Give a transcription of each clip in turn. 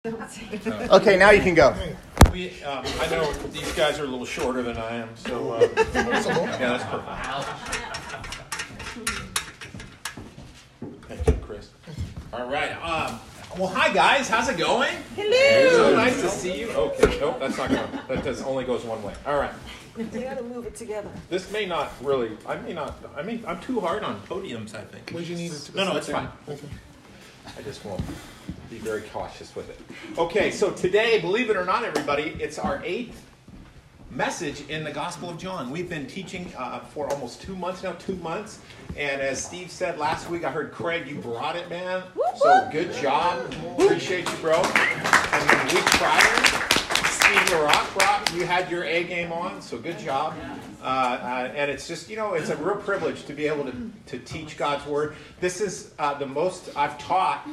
Okay, now you can go. I know these guys are a little shorter than I am, so yeah, that's perfect. Thank you, Chris. All right. Well, hi guys. How's it going? Hello. So nice to see you. Okay. Nope, that's not going. That only goes one way. All right. We gotta move it together. This may not really. I'm too hard on podiums, I think. Would you need it to No, it's fine. Okay. I just won't be very cautious with it. Okay, so today, believe it or not, everybody, it's our 8th message in the Gospel of John. We've been teaching for almost 2 months now, 2 months. And as Steve said last week, I heard, Craig, you brought it, man. So good job. Appreciate you, bro. And then the week prior, Steve LaRock, you had your A game on, so good job. And it's just, it's a real privilege to be able to teach God's Word. This is the most I've taught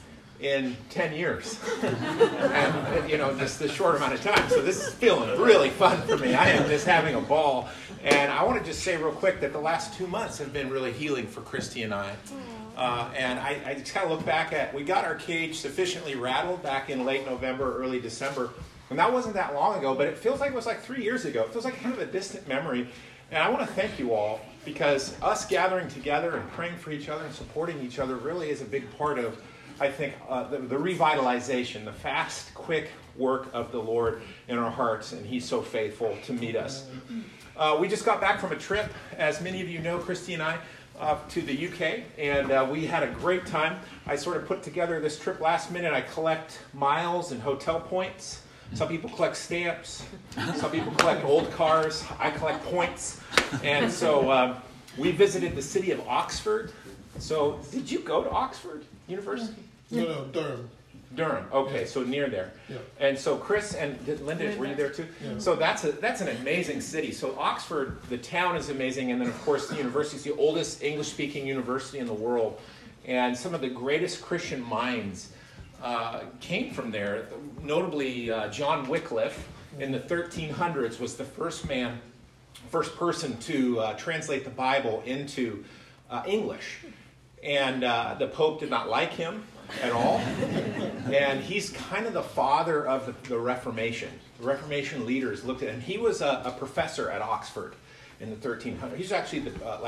in 10 years. And, just this short amount of time. So this is feeling really fun for me. I am just having a ball. And I want to just say real quick that the last 2 months have been really healing for Christy and I. And I just kind of look back at, we got our cage sufficiently rattled back in late November, early December. And that wasn't that long ago, but it feels like it was like 3 years ago. It feels like kind of a distant memory. And I want to thank you all, because us gathering together and praying for each other and supporting each other really is a big part of, I think, the revitalization, the fast, quick work of the Lord in our hearts. And He's so faithful to meet us. We just got back from a trip, as many of you know, Christy and I, to the UK, and we had a great time. I sort of put together this trip last minute. I collect miles and hotel points. Some people collect stamps. Some people collect old cars. I collect points. And so we visited the city of Oxford. So did you go to Oxford University? No, Durham. Durham. Okay, yeah. So near there. Yeah. And so Chris and Linda, were you there too? Yeah. So that's an amazing city. So Oxford, the town is amazing, and then of course the university is the oldest English-speaking university in the world, and some of the greatest Christian minds came from there. Notably, John Wycliffe in the 1300s was the first person to translate the Bible into English, and the Pope did not like him at all. And he's kind of the father of the Reformation. The Reformation leaders looked at him. He was a professor at Oxford in the 1300s. He's actually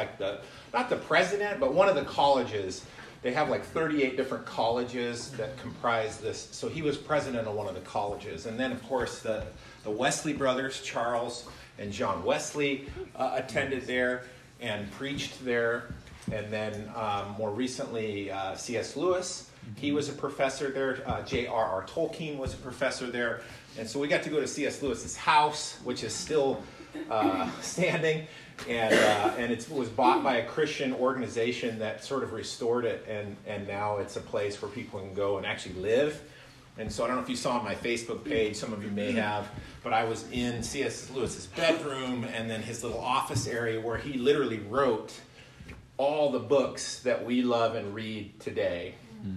not the president, but one of the colleges. They have like 38 different colleges that comprise this. So he was president of one of the colleges. And then, of course, the Wesley brothers, Charles and John Wesley, attended there and preached there. And then more recently, C.S. Lewis, he was a professor there. J.R.R. Tolkien was a professor there. And so we got to go to C.S. Lewis's house, which is still standing. And it was bought by a Christian organization that sort of restored it. And now it's a place where people can go and actually live. And so I don't know if you saw on my Facebook page, some of you may have, but I was in C.S. Lewis's bedroom and then his little office area where he literally wrote all the books that we love and read today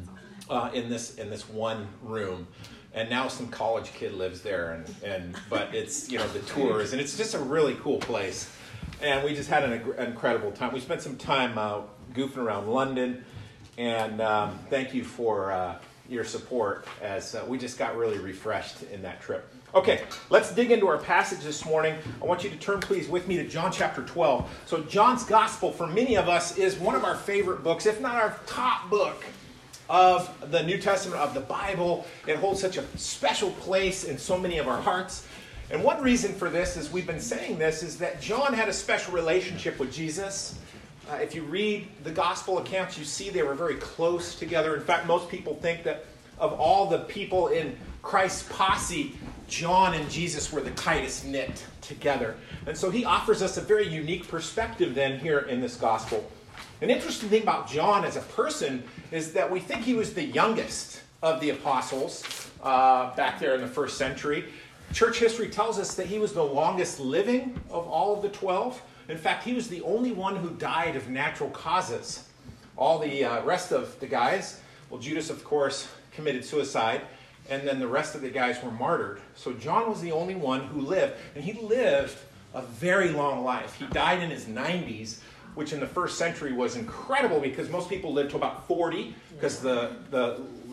in this one room. And now some college kid lives there, but it's the tours, and it's just a really cool place. And we just had an incredible time. We spent some time goofing around London, and thank you for your support as we just got really refreshed in that trip. Okay, let's dig into our passage this morning. I want you to turn, please, with me to John chapter 12. So John's Gospel, for many of us, is one of our favorite books, if not our top book of the New Testament, of the Bible. It holds such a special place in so many of our hearts. And one reason for this, as we've been saying this, is that John had a special relationship with Jesus. If you read the gospel accounts, you see they were very close together. In fact, most people think that of all the people in Christ's posse, John and Jesus were the tightest knit together. And so he offers us a very unique perspective then here in this gospel. An interesting thing about John as a person is that we think he was the youngest of the apostles back there in the first century. Church history tells us that he was the longest living of all of the 12. In fact, he was the only one who died of natural causes. All the rest of the guys, well, Judas, of course, committed suicide, and then the rest of the guys were martyred. So John was the only one who lived, and he lived a very long life. He died in his 90s, which in the first century was incredible because most people lived to about 40 because the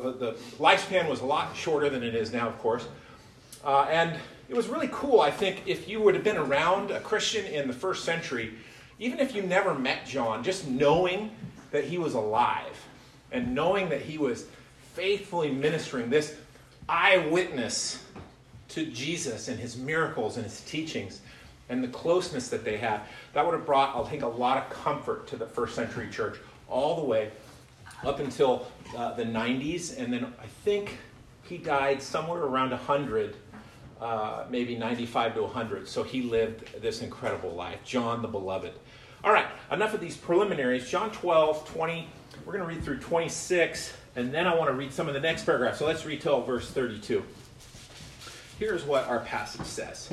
the lifespan was a lot shorter than it is now, of course. And it was really cool, I think, if you would have been around a Christian in the first century, even if you never met John, just knowing that he was alive and knowing that he was faithfully ministering, this eyewitness to Jesus and his miracles and his teachings and the closeness that they had, that would have brought, I think, a lot of comfort to the first century church all the way up until the 90s. And then I think he died somewhere around 100, maybe 95 to 100. So he lived this incredible life. John the Beloved. All right, enough of these preliminaries. John 12, 20, we're going to read through 26, and then I want to read some of the next paragraph. So let's read till verse 32. Here's what our passage says.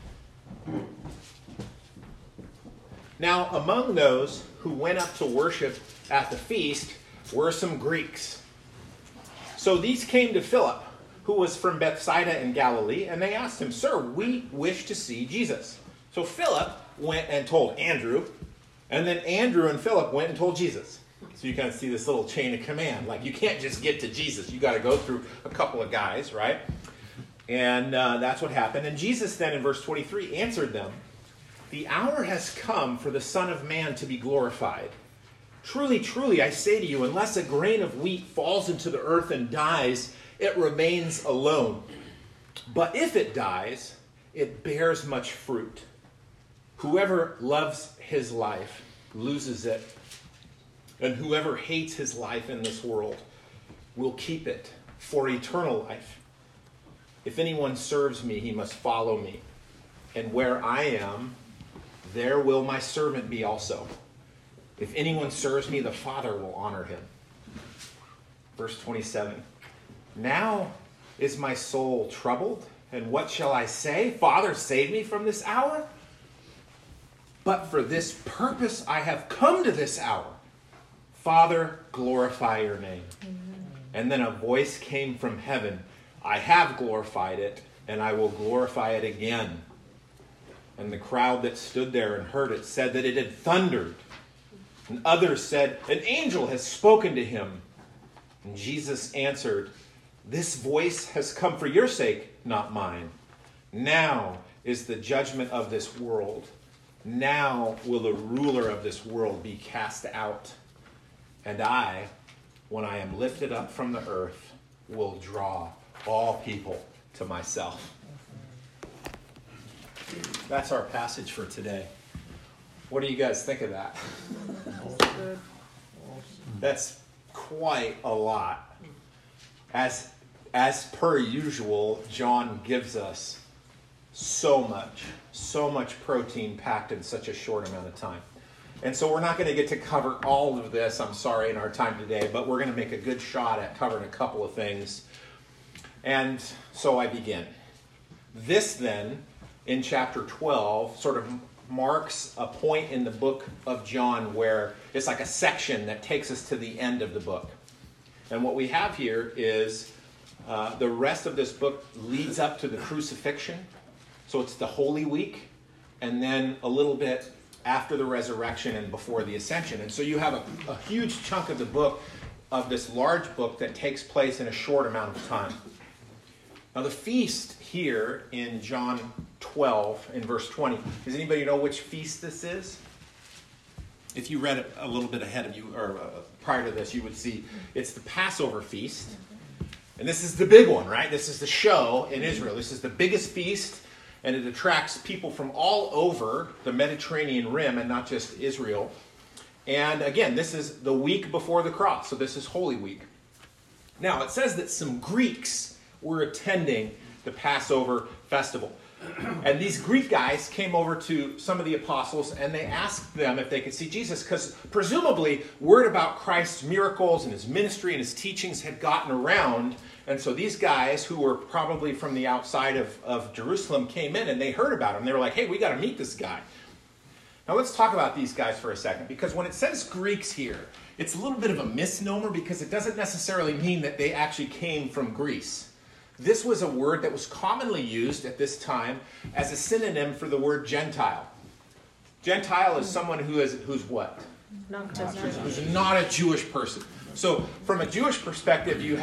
Now, among those who went up to worship at the feast were some Greeks. So these came to Philip, who was from Bethsaida in Galilee, and they asked him, "Sir, we wish to see Jesus." So Philip went and told Andrew, and then Andrew and Philip went and told Jesus. So you kind of see this little chain of command. Like, you can't just get to Jesus. You got to go through a couple of guys, right? And that's what happened. And Jesus then, in verse 23, answered them, "The hour has come for the Son of Man to be glorified. Truly, truly, I say to you, unless a grain of wheat falls into the earth and dies, it remains alone. But if it dies, it bears much fruit. Whoever loves his life loses it, and whoever hates his life in this world will keep it for eternal life. If anyone serves me, he must follow me. And where I am, there will my servant be also. If anyone serves me, the Father will honor him." Verse 27. "Now is my soul troubled, and what shall I say? Father, save me from this hour? But for this purpose I have come to this hour. Father, glorify your name." And then a voice came from heaven, "I have glorified it, and I will glorify it again." And the crowd that stood there and heard it said that it had thundered. And others said, "An angel has spoken to him." And Jesus answered, "This voice has come for your sake, not mine. Now is the judgment of this world. Now will the ruler of this world be cast out. And I, when I am lifted up from the earth, will draw all people to myself." That's our passage for today. What do you guys think of that? That's quite a lot. As per usual, John gives us so much protein packed in such a short amount of time. And so we're not going to get to cover all of this, I'm sorry, in our time today, but we're going to make a good shot at covering a couple of things. And so I begin. This then, in chapter 12, sort of marks a point in the book of John where it's like a section that takes us to the end of the book. And what we have here is the rest of this book leads up to the crucifixion. So it's the Holy Week, and then a little bit after the resurrection and before the ascension. And so you have a huge chunk of the book, of this large book, that takes place in a short amount of time. Now the feast here in John 12, in verse 20, does anybody know which feast this is? If you read it a little bit ahead of you, or prior to this, you would see it's the Passover feast. And this is the big one, right? This is the show in Israel. This is the biggest feast, and it attracts people from all over the Mediterranean rim and not just Israel. And again, this is the week before the cross, so this is Holy Week. Now, it says that some Greeks were attending the Passover festival. And these Greek guys came over to some of the apostles, and they asked them if they could see Jesus, because presumably word about Christ's miracles and his ministry and his teachings had gotten around. And so these guys, who were probably from the outside of Jerusalem, came in and they heard about him. They were like, "Hey, we got to meet this guy." Now let's talk about these guys for a second, because when it says Greeks here, it's a little bit of a misnomer, because it doesn't necessarily mean that they actually came from Greece. This was a word that was commonly used at this time as a synonym for the word Gentile. Gentile is someone who's what? Who's not a Jewish person. So from a Jewish perspective, you had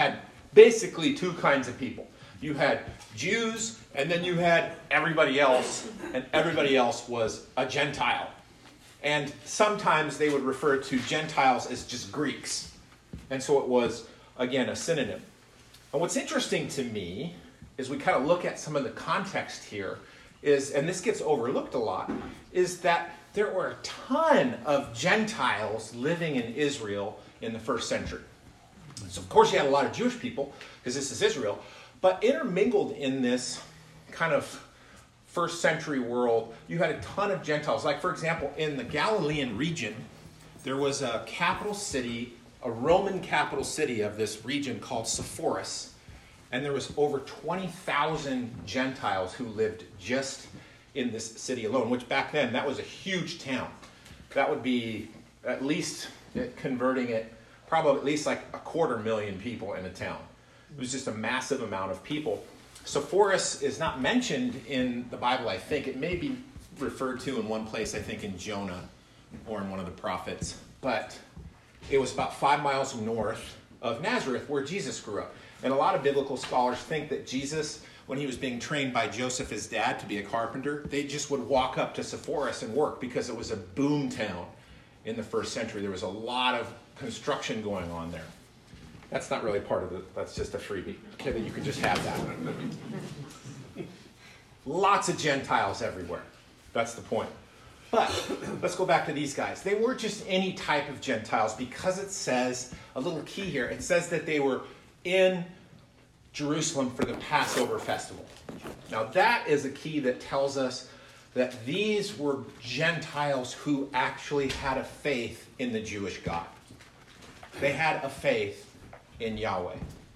basically two kinds of people. You had Jews, and then you had everybody else, and everybody else was a Gentile. And sometimes they would refer to Gentiles as just Greeks. And so it was, again, a synonym. And what's interesting to me is we kind of look at some of the context here is, and this gets overlooked a lot, is that there were a ton of Gentiles living in Israel in the first century. So, of course, you had a lot of Jewish people, because this is Israel, but intermingled in this kind of first century world, you had a ton of Gentiles. Like, for example, in the Galilean region, there was a capital city, a Roman capital city of this region called Sepphoris, and there was over 20,000 Gentiles who lived just in this city alone, which back then, that was a huge town. That would be at least, converting it, probably at least like 250,000 people in a town. It was just a massive amount of people. Sepphoris is not mentioned in the Bible, I think. It may be referred to in one place, I think in Jonah or in one of the prophets. But it was about 5 miles north of Nazareth where Jesus grew up. And a lot of biblical scholars think that Jesus, when he was being trained by Joseph, his dad, to be a carpenter, they just would walk up to Sepphoris and work because it was a boom town in the first century. There was a lot of construction going on there. That's not really part of it. That's just a freebie. Okay, that you can just have that. Lots of Gentiles everywhere. That's the point. But let's go back to these guys. They weren't just any type of Gentiles, because it says, a little key here, it says that they were in Jerusalem for the Passover festival. Now that is a key that tells us that these were Gentiles who actually had a faith in the Jewish God. They had a faith in Yahweh.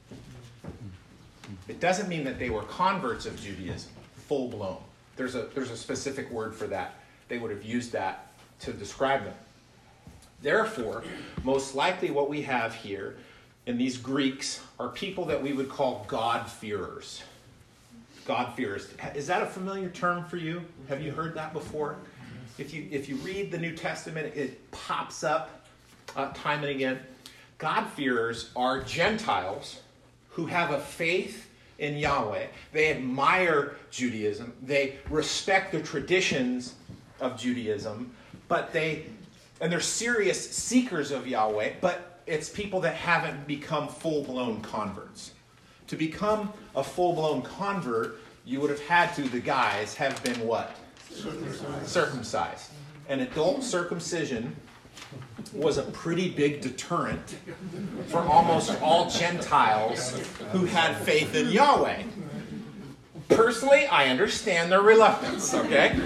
It doesn't mean that they were converts of Judaism, full-blown. There's a specific word for that. They would have used that to describe them. Therefore, most likely what we have here in these Greeks are people that we would call God-fearers. God-fearers. Is that a familiar term for you? Have you heard that before? If you read the New Testament, it pops up time and again. God-fearers are Gentiles who have a faith in Yahweh. They admire Judaism. They respect the traditions of Judaism, and they're serious seekers of Yahweh, but it's people that haven't become full-blown converts. To become a full-blown convert, you would have had to, the guys, have been what? Circumcised. And adult circumcision was a pretty big deterrent for almost all Gentiles who had faith in Yahweh. Personally, I understand their reluctance, okay?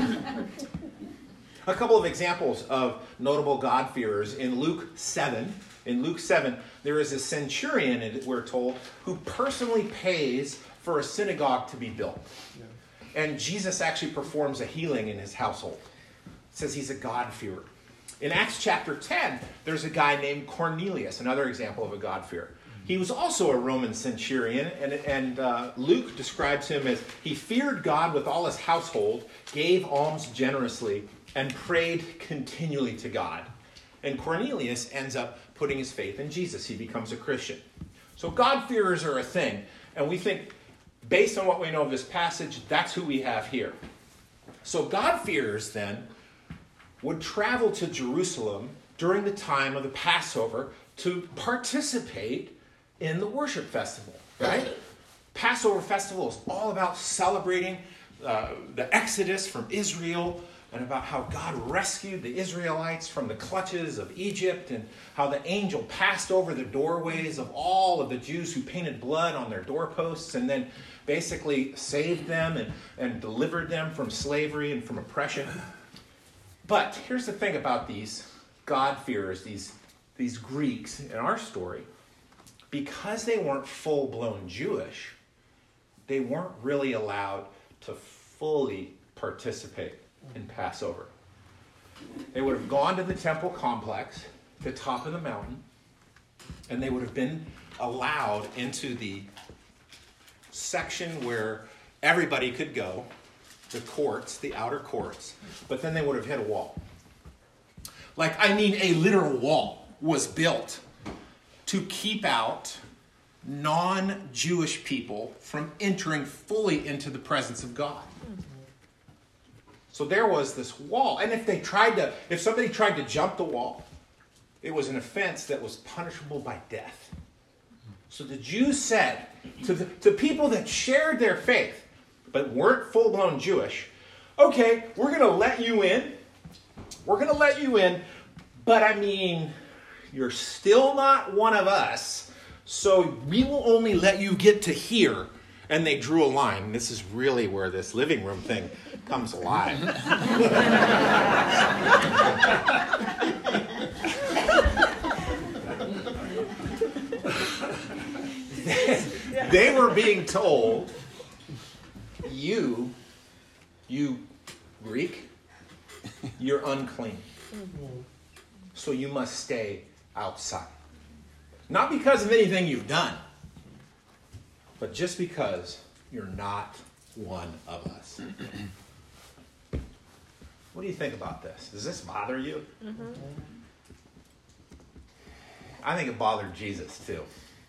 A couple of examples of notable God-fearers in Luke 7. In Luke 7, there is a centurion, we're told, who personally pays for a synagogue to be built. And Jesus actually performs a healing in his household. It says he's a God-fearer. In Acts chapter 10, there's a guy named Cornelius, another example of a God-fearer. He was also a Roman centurion, and Luke describes him as he feared God with all his household, gave alms generously, and prayed continually to God. And Cornelius ends up putting his faith in Jesus. He becomes a Christian. So God-fearers are a thing, and we think, based on what we know of this passage, that's who we have here. So God-fearers, then, would travel to Jerusalem during the time of the Passover to participate in the worship festival, right? Passover festival is all about celebrating the Exodus from Israel and about how God rescued the Israelites from the clutches of Egypt and how the angel passed over the doorways of all of the Jews who painted blood on their doorposts and then basically saved them and delivered them from slavery and from oppression. But here's the thing about these God-fearers, these Greeks in our story. Because they weren't full-blown Jewish, they weren't really allowed to fully participate in Passover. They would have gone to the temple complex, the top of the mountain, and they would have been allowed into the section where everybody could go, the courts, the outer courts, but then they would have hit a wall. A literal wall was built to keep out non-Jewish people from entering fully into the presence of God. So there was this wall. And if somebody tried to jump the wall, it was an offense that was punishable by death. So the Jews said to people that shared their faith, but weren't full-blown Jewish, okay, we're going to let you in. We're going to let you in, but I mean, you're still not one of us, so we will only let you get to here. And they drew a line. This is really where this living room thing comes alive. They were being told, you Greek, you're unclean. So you must stay outside. Not because of anything you've done, but just because you're not one of us. What do you think about this? Does this bother you? Mm-hmm. I think it bothered Jesus too.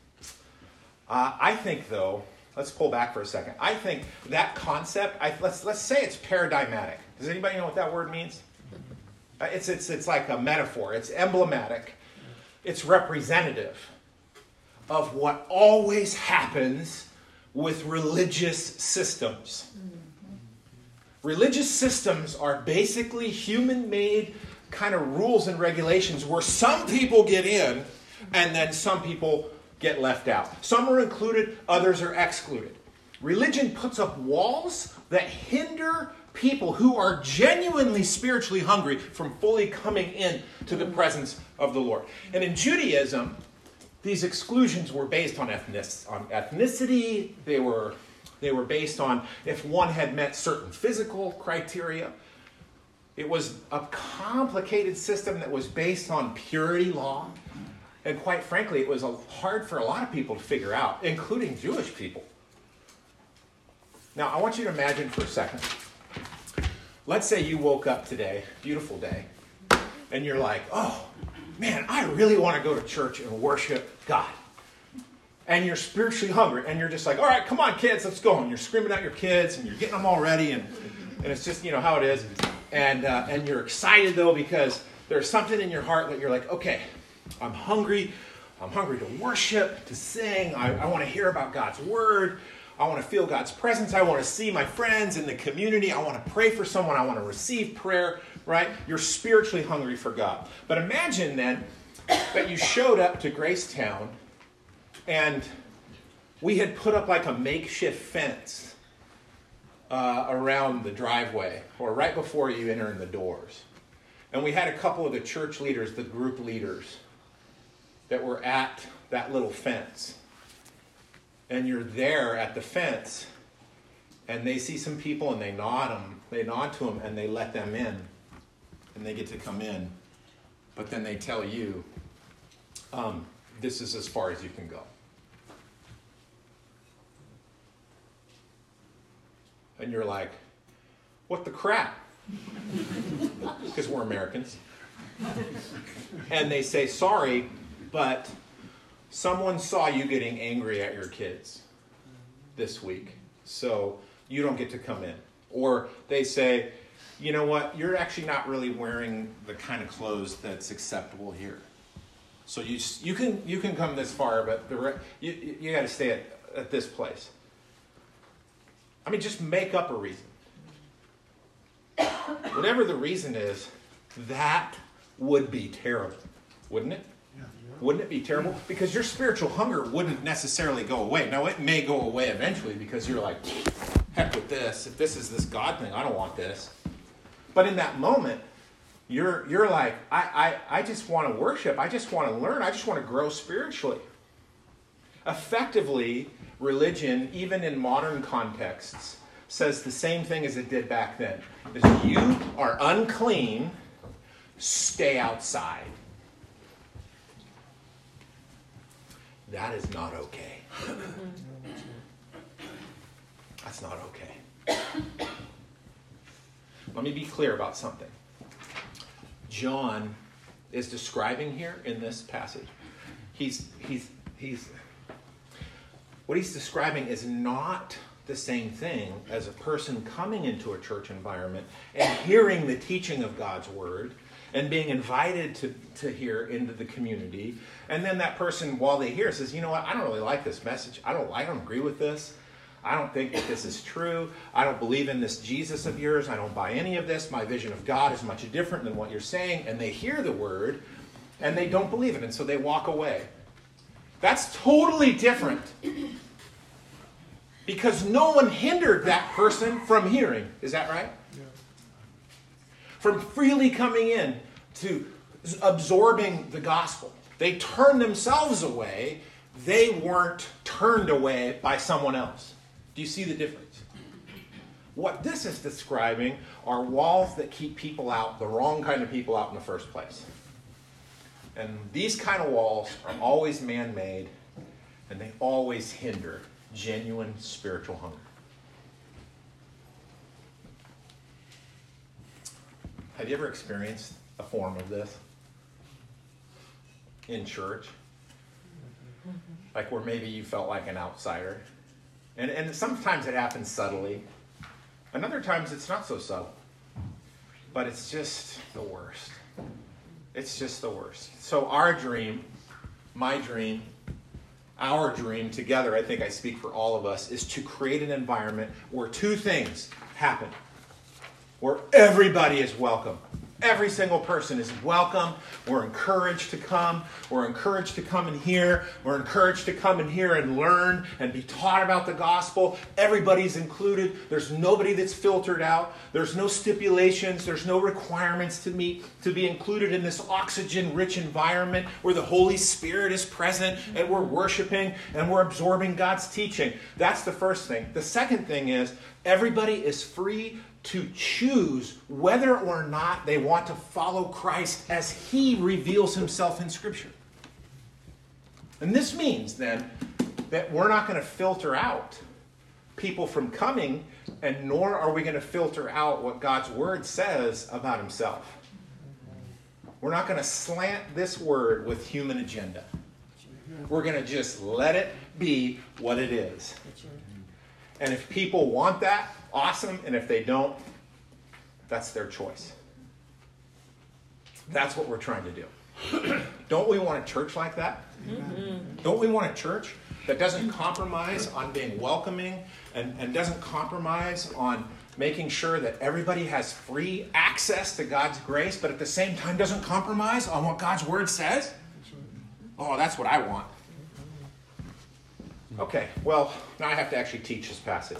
I think, though, let's pull back for a second. I think that concept, let's say it's paradigmatic. Does anybody know what that word means? It's like a metaphor. It's emblematic. It's representative of what always happens with religious systems. Religious systems are basically human-made kind of rules and regulations where some people get in and then some people get left out. Some are included, others are excluded. Religion puts up walls that hinder people who are genuinely spiritually hungry from fully coming in to the presence of the Lord. And in Judaism, these exclusions were based on ethnicity. They were based on if one had met certain physical criteria. It was a complicated system that was based on purity law. And quite frankly, it was hard for a lot of people to figure out, including Jewish people. Now, I want you to imagine for a second. Let's say you woke up today, beautiful day, and you're like, oh, man, I really want to go to church and worship God. And you're spiritually hungry, and you're just like, all right, come on, kids, let's go. And you're screaming at your kids, and you're getting them all ready, and it's just, how it is. And you're excited, though, because there's something in your heart that you're like, okay, I'm hungry. I'm hungry to worship, to sing. I want to hear about God's word. I want to feel God's presence. I want to see my friends in the community. I want to pray for someone. I want to receive prayer, right? You're spiritually hungry for God. But imagine then that you showed up to Gracetown and we had put up like a makeshift fence around the driveway or right before you enter in the doors. And we had a couple of the church leaders, the group leaders, that were at that little fence. And you're there at the fence, and they see some people, and they nod to them, and they let them in, and they get to come in. But then they tell you, this is as far as you can go. And you're like, what the crap? Because we're Americans. And they say, sorry, but someone saw you getting angry at your kids this week, so you don't get to come in. Or they say, you know what, you're actually not really wearing the kind of clothes that's acceptable here. So you can come this far, but you got to stay at this place. I mean, just make up a reason. Whatever the reason is, that would be terrible, wouldn't it? Wouldn't it be terrible? Because your spiritual hunger wouldn't necessarily go away. Now, it may go away eventually because you're like, heck with this. If this is this God thing, I don't want this. But in that moment, you're like, I just want to worship. I just want to learn. I just want to grow spiritually. Effectively, religion, even in modern contexts, says the same thing as it did back then. Is you are unclean, stay outside. That is not okay. That's not okay. Let me be clear about something. John is describing here in this passage. what he's describing is not the same thing as a person coming into a church environment and hearing the teaching of God's word and being invited to hear into the community. And then that person, while they hear, says, you know what, I don't really like this message. I don't agree with this. I don't think that this is true. I don't believe in this Jesus of yours. I don't buy any of this. My vision of God is much different than what you're saying. And they hear the word and they don't believe it. And so they walk away. That's totally different. Because no one hindered that person from hearing. Is that right? Yeah. From freely coming in to absorbing the gospel. They turned themselves away. They weren't turned away by someone else. Do you see the difference? What this is describing are walls that keep people out, the wrong kind of people out in the first place. And these kind of walls are always man-made, and they always hinder genuine spiritual hunger. Have you ever experienced a form of this in church? Like where maybe you felt like an outsider. And sometimes it happens subtly. And other times it's not so subtle. But it's just the worst. It's just the worst. So our dream, my dream, our dream together, I think I speak for all of us, is to create an environment where two things happen. Where everybody is welcome. Every single person is welcome. We're encouraged to come. We're encouraged to come and hear. We're encouraged to come and hear and learn and be taught about the gospel. Everybody's included. There's nobody that's filtered out. There's no stipulations. There's no requirements to meet to be included in this oxygen-rich environment where the Holy Spirit is present and we're worshiping and we're absorbing God's teaching. That's the first thing. The second thing is everybody is free to choose whether or not they want to follow Christ as he reveals himself in Scripture. And this means then that we're not going to filter out people from coming, and nor are we going to filter out what God's word says about himself. We're not going to slant this word with human agenda. We're going to just let it be what it is. And if people want that, awesome. And if they don't, that's their choice. That's what we're trying to do. Don't we want a church like that? Mm-hmm. Don't we want a church that doesn't compromise on being welcoming and doesn't compromise on making sure that everybody has free access to God's grace, but at the same time doesn't compromise on what God's word says? Oh, that's what I want. Okay, well, now I have to actually teach this passage.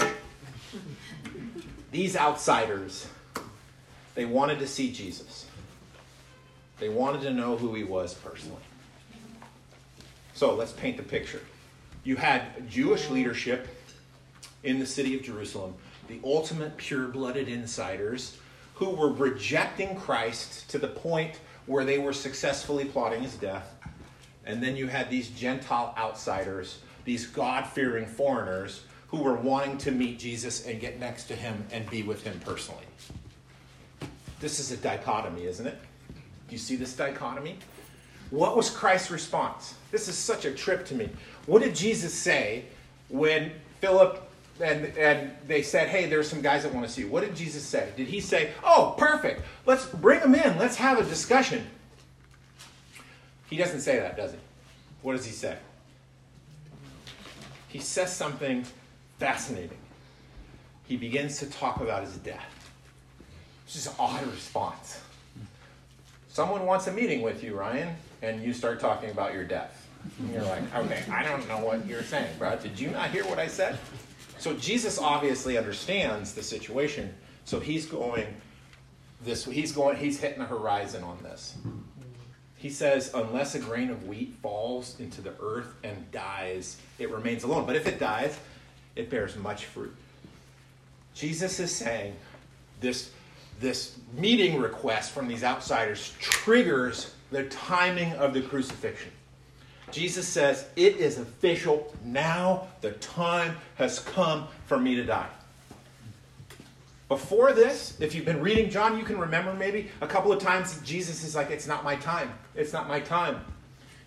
These outsiders, they wanted to see Jesus. They wanted to know who he was personally. So let's paint the picture. You had Jewish leadership in the city of Jerusalem, the ultimate pure-blooded insiders who were rejecting Christ to the point where they were successfully plotting his death. And then you had these Gentile outsiders, these God-fearing foreigners who were wanting to meet Jesus and get next to him and be with him personally. This is a dichotomy, isn't it? Do you see this dichotomy? What was Christ's response? This is such a trip to me. What did Jesus say when Philip and they said, hey, there's some guys that want to see you? What did Jesus say? Did he say, oh, perfect, let's bring them in, let's have a discussion? He doesn't say that, does he? What does he say? He says something fascinating. He begins to talk about his death. It's just an odd response. Someone wants a meeting with you, Ryan, and you start talking about your death. And you're like, okay, I don't know what you're saying, bro. Did you not hear what I said? So Jesus obviously understands the situation. So he's hitting the horizon on this. He says, unless a grain of wheat falls into the earth and dies, it remains alone. But if it dies, it bears much fruit. Jesus is saying this meeting request from these outsiders triggers the timing of the crucifixion. Jesus says, it is official. Now the time has come for me to die. Before this, if you've been reading John, you can remember maybe a couple of times Jesus is like, it's not my time. It's not my time.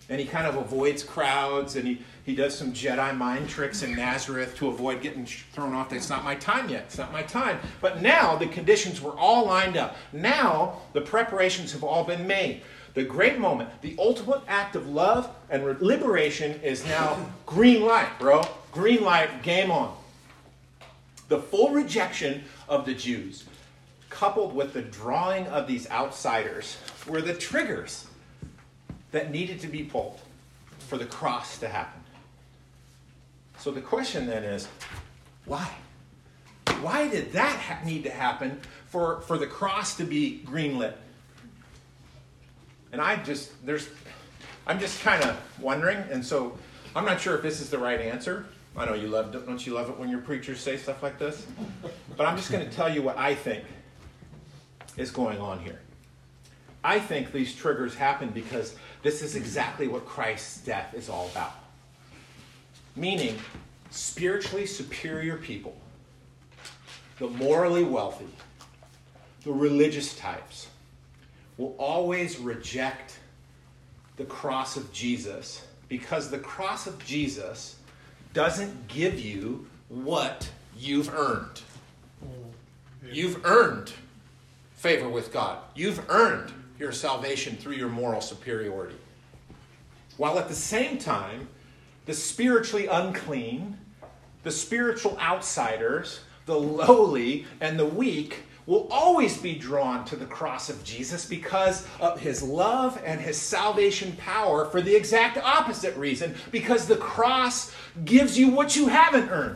And he kind of avoids crowds, and he does some Jedi mind tricks in Nazareth to avoid getting thrown off. It's not my time yet. It's not my time. But now the conditions were all lined up. Now the preparations have all been made. The great moment, the ultimate act of love and liberation is now green light, bro. Green light, game on. The full rejection of the Jews, coupled with the drawing of these outsiders, were the triggers that needed to be pulled for the cross to happen. So the question then is, why? Why did that need to happen for the cross to be greenlit? And I'm just kind of wondering, and so I'm not sure if this is the right answer. I know you love it. Don't you love it when your preachers say stuff like this? But I'm just going to tell you what I think is going on here. I think these triggers happen because this is exactly what Christ's death is all about. Meaning, spiritually superior people, the morally wealthy, the religious types, will always reject the cross of Jesus because the cross of Jesus doesn't give you what you've earned. You've earned favor with God. You've earned your salvation through your moral superiority. While at the same time, the spiritually unclean, the spiritual outsiders, the lowly, and the weak will always be drawn to the cross of Jesus because of his love and his salvation power for the exact opposite reason, because the cross gives you what you haven't earned.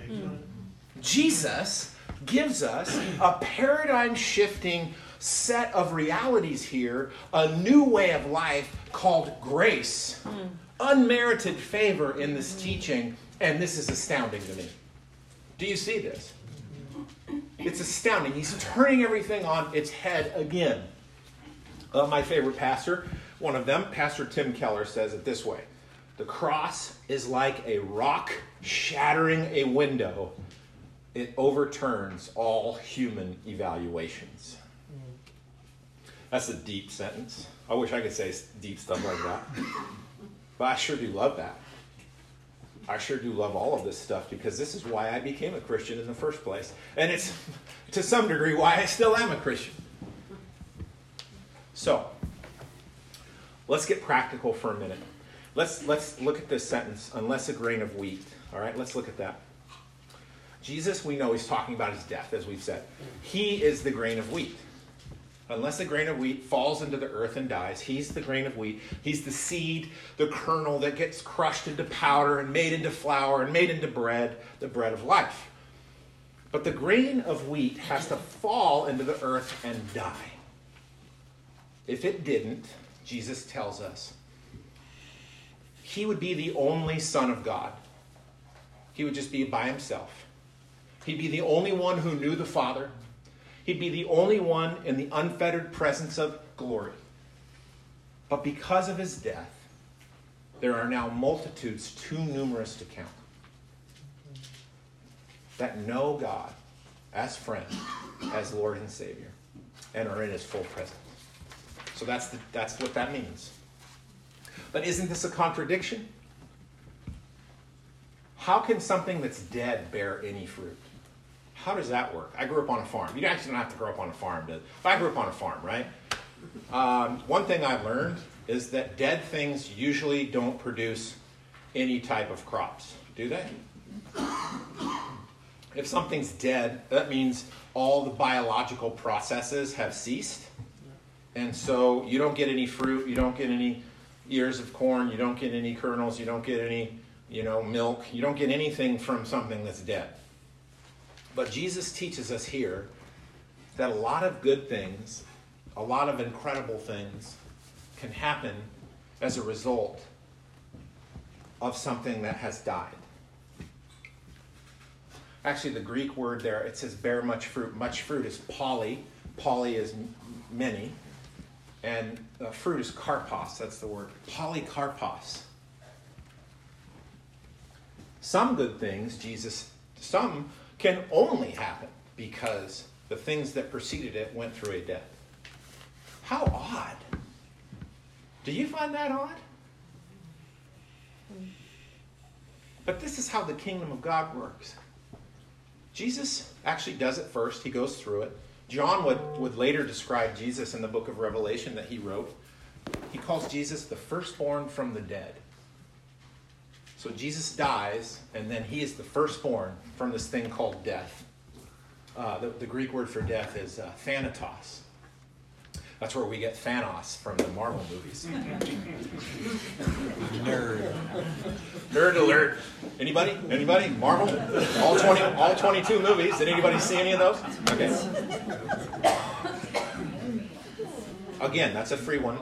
Jesus gives us a paradigm-shifting set of realities here, a new way of life called grace, unmerited favor in this teaching, and this is astounding to me. Do you see this? It's astounding. He's turning everything on its head again. My favorite pastor, one of them, Pastor Tim Keller, says it this way: the cross is like a rock shattering a window. It overturns all human evaluations. That's a deep sentence. I wish I could say deep stuff like that. But I sure do love that. I sure do love all of this stuff because this is why I became a Christian in the first place. And it's, to some degree, why I still am a Christian. So, let's get practical for a minute. Let's look at this sentence, unless a grain of wheat. All right, let's look at that. Jesus, we know he's talking about his death, as we've said. He is the grain of wheat. Unless a grain of wheat falls into the earth and dies, he's the grain of wheat. He's the seed, the kernel that gets crushed into powder and made into flour and made into bread, the bread of life. But the grain of wheat has to fall into the earth and die. If it didn't, Jesus tells us, he would be the only Son of God. He would just be by himself. He'd be the only one who knew the Father. He'd be the only one in the unfettered presence of glory. But because of his death, there are now multitudes too numerous to count that know God as friend, as Lord and Savior, and are in his full presence. So that's what that means. But isn't this a contradiction? How can something that's dead bear any fruit? How does that work? I grew up on a farm. You actually don't have to grow up on a farm. But I grew up on a farm, right? One thing I've learned is that dead things usually don't produce any type of crops, do they? If something's dead, that means all the biological processes have ceased. And so you don't get any fruit, you don't get any ears of corn, you don't get any kernels, you don't get any, milk. You don't get anything from something that's dead. But Jesus teaches us here that a lot of good things, a lot of incredible things can happen as a result of something that has died. Actually, the Greek word there, it says bear much fruit. Much fruit is poly. Poly is many. And fruit is karpos. That's the word. Polykarpos. Some good things, some can only happen because the things that preceded it went through a death. How odd. Do you find that odd? But this is how the kingdom of God works. Jesus actually does it first. He goes through it. John would later describe Jesus in the book of Revelation that he wrote. He calls Jesus the firstborn from the dead. So Jesus dies, and then he is the firstborn from this thing called death. The Greek word for death is thanatos. That's where we get Thanos from the Marvel movies. Nerd alert. Anybody? Anybody? Marvel? All 22 movies. Did anybody see any of those? Okay. Again, that's a free one.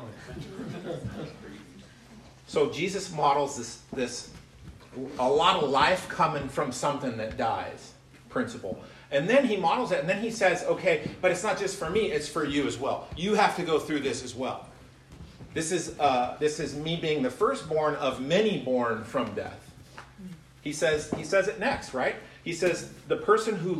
So Jesus models this a lot of life coming from something that dies principle. And then he models it, and then he says, okay, but it's not just for me, it's for you as well. You have to go through this as well. This is me being the firstborn of many born from death. He says it next, right? He says, the person who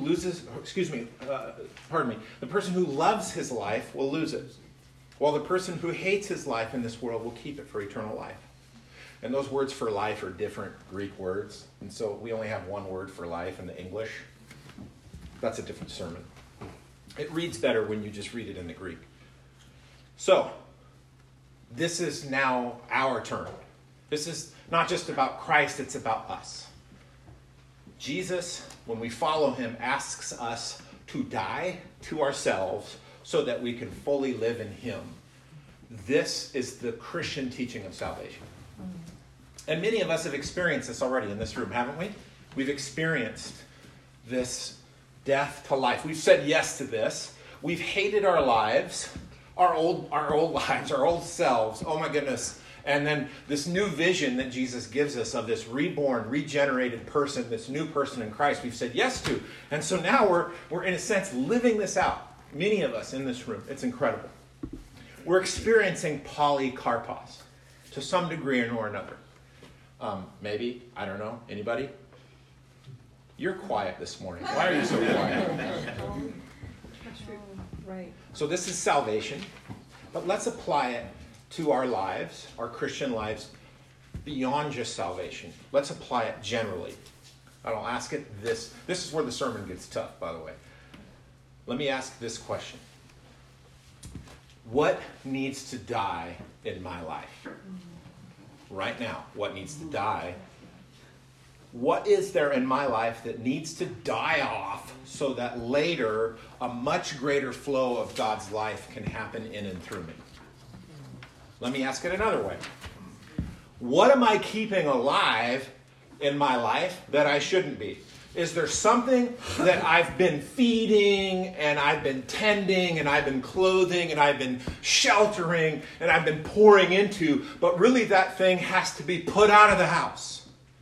the person who loves his life will lose it, while the person who hates his life in this world will keep it for eternal life. And those words for life are different Greek words, and so we only have one word for life in the English. That's a different sermon. It reads better when you just read it in the Greek. So, this is now our turn. This is not just about Christ, it's about us. Jesus, when we follow him, asks us to die to ourselves so that we can fully live in him. This is the Christian teaching of salvation. And many of us have experienced this already in this room, haven't we? We've experienced this death to life. We've said yes to this. We've hated our lives, our old lives, our old selves. Oh my goodness. And then this new vision that Jesus gives us of this reborn, regenerated person, this new person in Christ, we've said yes to. And so now we're in a sense living this out. Many of us in this room. It's incredible. We're experiencing polycarpos to some degree or another. Maybe, I don't know, anybody? You're quiet this morning. Why are you so quiet? Right. So this is salvation, but let's apply it to our lives, our Christian lives, beyond just salvation. Let's apply it generally. And I'll ask it this. This is where the sermon gets tough, by the way. Let me ask this question. What needs to die in my life? Right now, what needs to die? What is there in my life that needs to die off so that later a much greater flow of God's life can happen in and through me? Let me ask it another way. What am I keeping alive in my life that I shouldn't be? Is there something that I've been feeding and I've been tending and I've been clothing and I've been sheltering and I've been pouring into, but really that thing has to be put out of the house?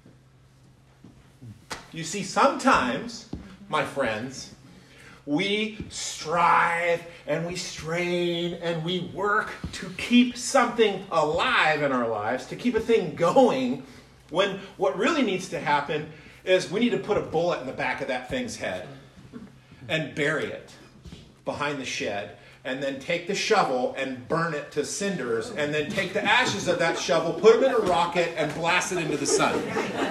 You see, sometimes, my friends, we strive and we strain and we work to keep something alive in our lives, to keep a thing going, when what really needs to happen is we need to put a bullet in the back of that thing's head and bury it behind the shed, and then take the shovel and burn it to cinders, and then take the ashes of that shovel, put them in a rocket, and blast it into the sun.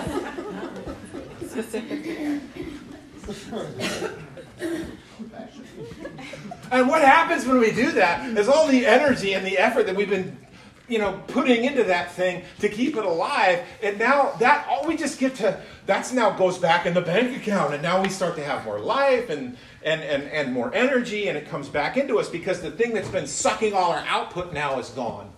And what happens when we do that is all the energy and the effort that we've been putting into that thing to keep it alive, and now that all we just get to, that's now goes back in the bank account, and now we start to have more life and more energy, and it comes back into us because the thing that's been sucking all our output now is gone.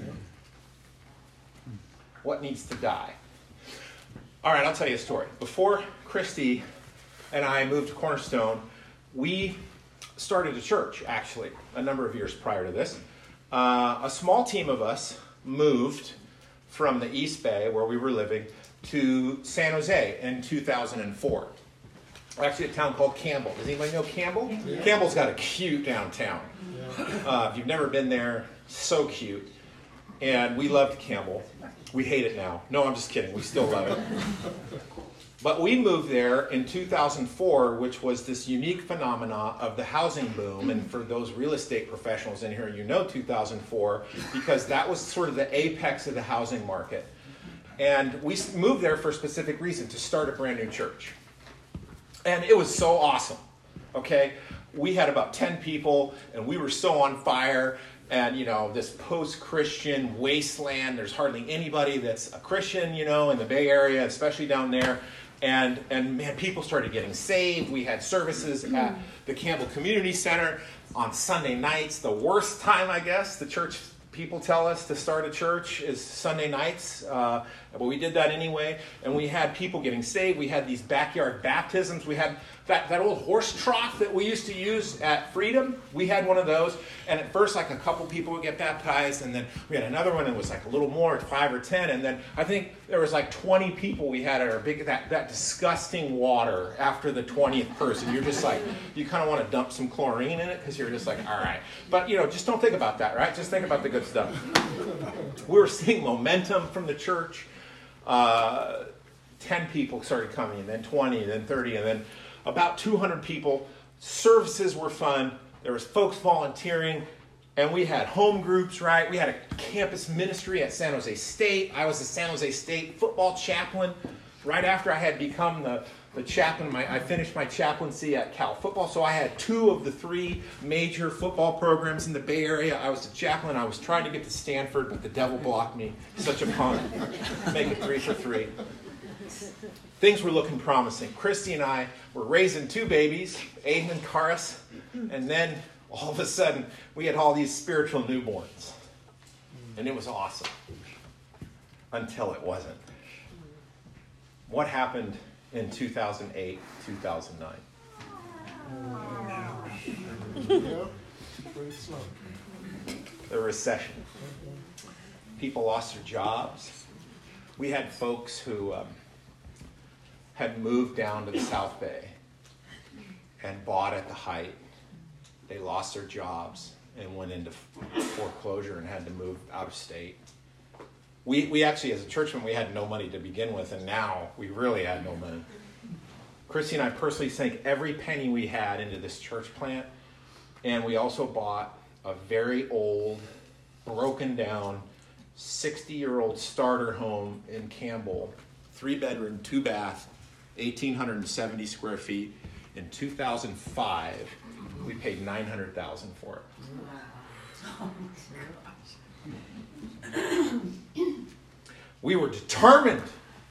What needs to die? All right, I'll tell you a story. Before Christy and I moved to Cornerstone, we started a church, actually, a number of years prior to this. A small team of us moved from the East Bay, where we were living, to San Jose in 2004. Actually, a town called Campbell. Does anybody know Campbell? Yeah. Campbell's got a cute downtown. Yeah. If you've never been there, so cute. And we loved Campbell. We hate it now. No, I'm just kidding. We still love it. But we moved there in 2004, which was this unique phenomena of the housing boom. And for those real estate professionals in here, 2004, because that was sort of the apex of the housing market. And we moved there for a specific reason, to start a brand new church. And it was so awesome, okay? We had about 10 people, and we were so on fire. And, this post-Christian wasteland, there's hardly anybody that's a Christian, in the Bay Area, especially down there. And man, people started getting saved. We had services at the Campbell Community Center on Sunday nights. The worst time, I guess, the church people tell us to start a church is Sunday nights. But we did that anyway. And we had people getting saved. We had these backyard baptisms. We had that old horse trough that we used to use at Freedom. We had one of those. And at first, like a couple people would get baptized. And then we had another one that was like a little more, 5 or 10. And then I think there was like 20 people we had at our big, that disgusting water after the 20th person. You're just like, you kind of want to dump some chlorine in it because you're just like, all right. But, just don't think about that, right? Just think about the good stuff. We were seeing momentum from the church. 10 people started coming, and then 20, and then 30, and then about 200 people. Services were fun. There was folks volunteering, and we had home groups, right? We had a campus ministry at San Jose State. I was a San Jose State football chaplain. Right after I had become the chaplain, I finished my chaplaincy at Cal Football, so I had 2 of the 3 major football programs in the Bay Area. I was the chaplain. I was trying to get to Stanford, but the devil blocked me. Such a pun. Make it 3 for 3. Things were looking promising. Christy and I were raising 2 babies, Aiden and Karis, and then all of a sudden we had all these spiritual newborns. And it was awesome. Until it wasn't. What happened in 2008, 2009? The recession. People lost their jobs. We had folks who had moved down to the South Bay and bought at the height. They lost their jobs and went into foreclosure and had to move out of state. We actually, as a churchman, we had no money to begin with, and now we really had no money. Christy and I personally sank every penny we had into this church plant, and we also bought a very old, broken down, 60-year-old starter home in Campbell, 3-bedroom, 2-bath, 1,870 square feet. In 2005, we paid $900,000 for it. Oh my gosh. We were determined.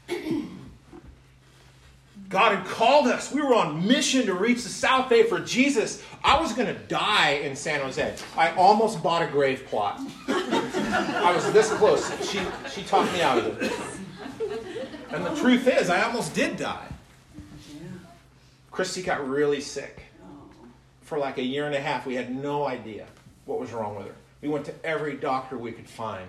God had called us. We were on mission to reach the South Bay for Jesus. I was going to die in San Jose. I almost bought a grave plot. I was this close. She talked me out of it. And the truth is, I almost did die. Christy got really sick. For like a year and a half, we had no idea what was wrong with her. We went to every doctor we could find.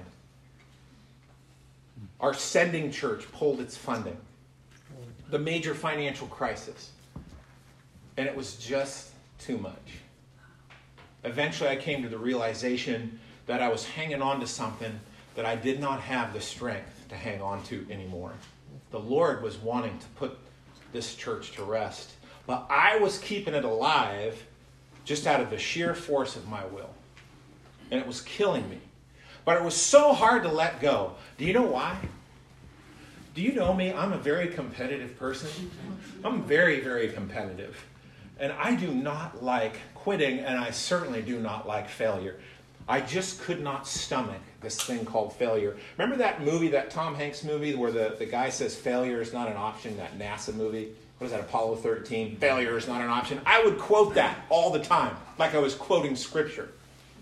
Our sending church pulled its funding. The major financial crisis. And it was just too much. Eventually I came to the realization that I was hanging on to something that I did not have the strength to hang on to anymore. The Lord was wanting to put this church to rest. But I was keeping it alive just out of the sheer force of my will. And it was killing me. But it was so hard to let go. Do you know why? Do you know me? I'm a very competitive person. I'm very, very competitive. And I do not like quitting, and I certainly do not like failure. I just could not stomach this thing called failure. Remember that movie, that Tom Hanks movie, where the guy says failure is not an option, that NASA movie? What is that, Apollo 13? Failure is not an option. I would quote that all the time, like I was quoting scripture.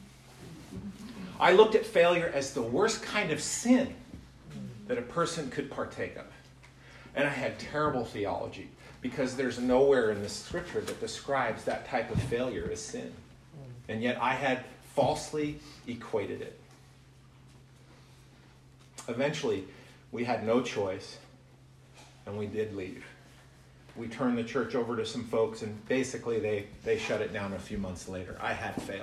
I looked at failure as the worst kind of sin that a person could partake of. And I had terrible theology, because there's nowhere in the scripture that describes that type of failure as sin. And yet I had falsely equated it. Eventually, we had no choice, and we did leave. We turned the church over to some folks, and basically they shut it down a few months later. I had failed.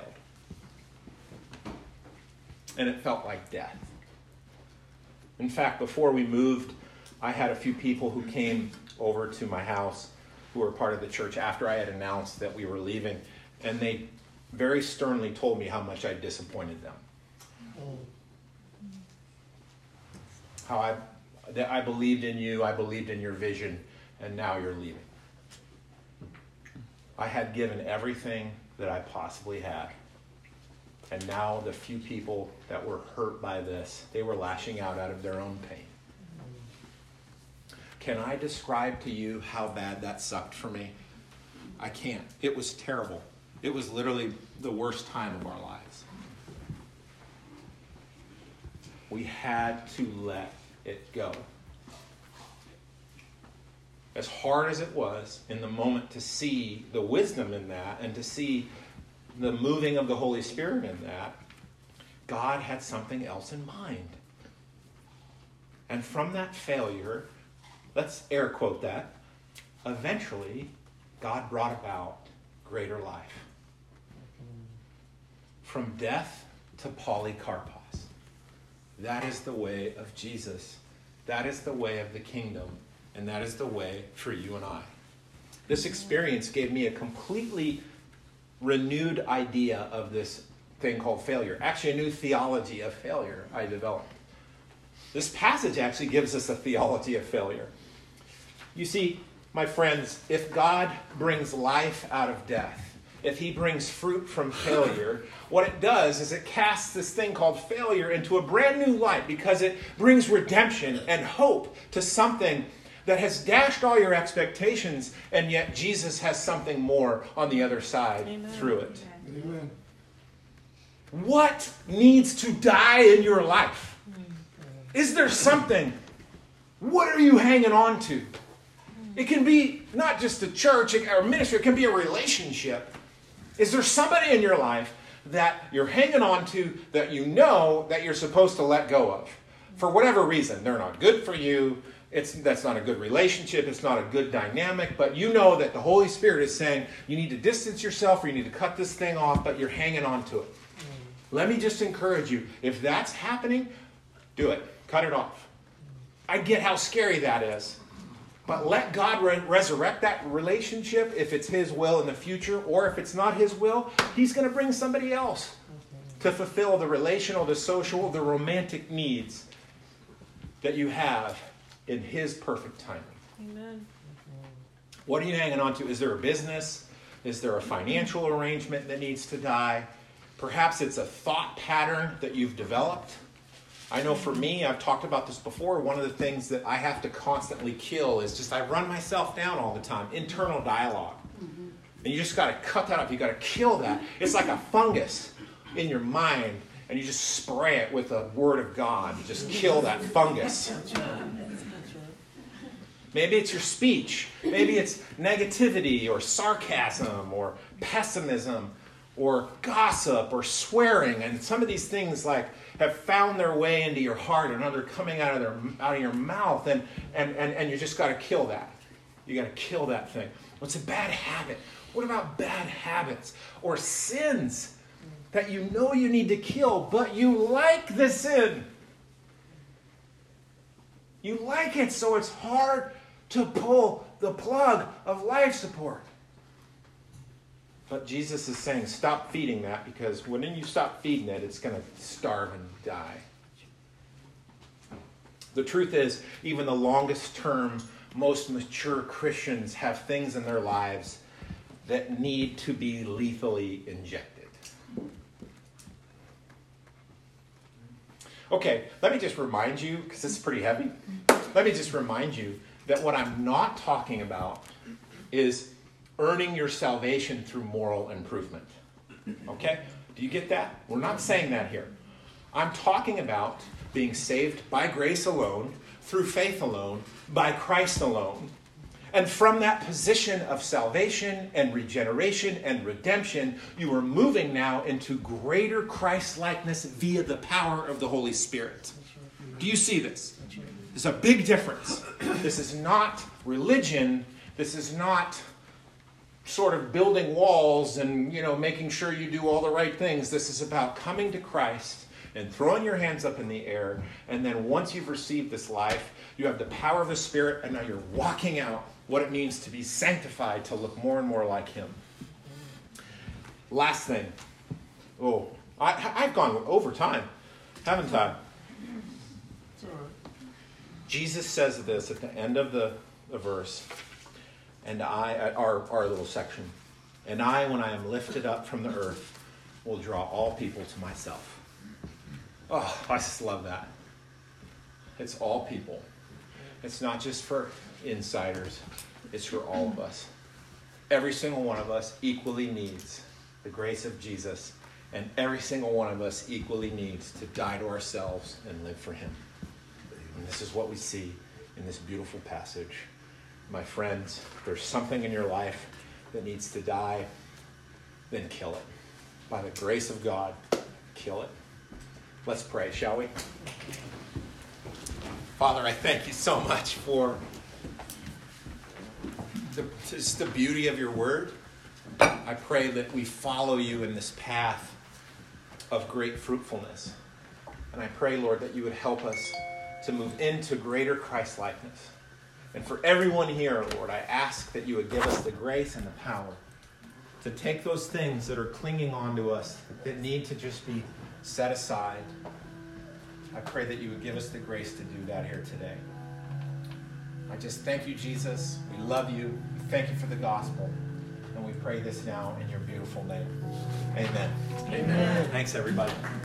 And it felt like death. In fact, before we moved, I had a few people who came over to my house who were part of the church after I had announced that we were leaving, and they very sternly told me how much I disappointed them. How that I believed in you, I believed in your vision, and now you're leaving. I had given everything that I possibly had. And now the few people that were hurt by this, they were lashing out of their own pain. Can I describe to you how bad that sucked for me? I can't. It was terrible. It was literally the worst time of our lives. We had to let it go. As hard as it was in the moment to see the wisdom in that and to see the moving of the Holy Spirit in that, God had something else in mind. And from that failure, let's air quote that, eventually God brought about greater life. From death to Polycarpos. That is the way of Jesus. That is the way of the kingdom. And that is the way for you and I. This experience gave me a completely renewed idea of this thing called failure. Actually, a new theology of failure I developed. This passage actually gives us a theology of failure. You see, my friends, if God brings life out of death, if he brings fruit from failure, what it does is it casts this thing called failure into a brand new light because it brings redemption and hope to something that has dashed all your expectations, and yet Jesus has something more on the other side through it. Amen. What needs to die in your life? Is there something? What are you hanging on to? It can be not just a church or ministry, it can be a relationship. Is there somebody in your life that you're hanging on to that you know that you're supposed to let go of? For whatever reason, they're not good for you. That's not a good relationship. It's not a good dynamic. But you know that the Holy Spirit is saying you need to distance yourself or you need to cut this thing off, but you're hanging on to it. Let me just encourage you. If that's happening, do it. Cut it off. I get how scary that is. But let God resurrect that relationship if it's his will in the future, or if it's not his will, he's going to bring somebody else to fulfill the relational, the social, the romantic needs that you have in his perfect timing. Amen. What are you hanging on to? Is there a business? Is there a financial arrangement that needs to die? Perhaps it's a thought pattern that you've developed. I know for me, I've talked about this before, one of the things that I have to constantly kill is just I run myself down all the time. Internal dialogue. Mm-hmm. And you just got to cut that up. You got to kill that. It's like a fungus in your mind, and you just spray it with the word of God. You just kill that fungus. Maybe it's your speech. Maybe it's negativity or sarcasm or pessimism or gossip or swearing. And some of these things like have found their way into your heart and they're coming out of your mouth. And you just got to kill that. You got to kill that thing. What's a bad habit? What about bad habits or sins that you know you need to kill, but you like the sin? You like it, so it's hard to pull the plug of life support. But Jesus is saying, stop feeding that, because when you stop feeding it, it's going to starve and die. The truth is, even the longest term, most mature Christians have things in their lives that need to be lethally injected. Okay, let me just remind you, because this is pretty heavy, let me just remind you that what I'm not talking about is earning your salvation through moral improvement. Okay? Do you get that? We're not saying that here. I'm talking about being saved by grace alone, through faith alone, by Christ alone. And from that position of salvation and regeneration and redemption, you are moving now into greater Christ-likeness via the power of the Holy Spirit. Do you see this? There's a big difference. This is not religion. This is not sort of building walls and, making sure you do all the right things. This is about coming to Christ and throwing your hands up in the air. And then once you've received this life, you have the power of the Spirit, and now you're walking out what it means to be sanctified, to look more and more like him. Last thing. Oh, I've gone over time, haven't I? It's all right. Jesus says this at the end of the verse, and our little section, and I, when I am lifted up from the earth, will draw all people to myself. Oh, I just love that. It's all people. It's not just for insiders. It's for all of us. Every single one of us equally needs the grace of Jesus, and every single one of us equally needs to die to ourselves and live for him. And this is what we see in this beautiful passage. My friends, if there's something in your life that needs to die, then kill it. By the grace of God, kill it. Let's pray, shall we? Father, I thank you so much for just the beauty of your word. I pray that we follow you in this path of great fruitfulness. And I pray, Lord, that you would help us to move into greater Christ-likeness. And for everyone here, Lord, I ask that you would give us the grace and the power to take those things that are clinging onto us that need to just be set aside. I pray that you would give us the grace to do that here today. I just thank you, Jesus. We love you. We thank you for the gospel. And we pray this now in your beautiful name. Amen. Amen. Thanks, everybody.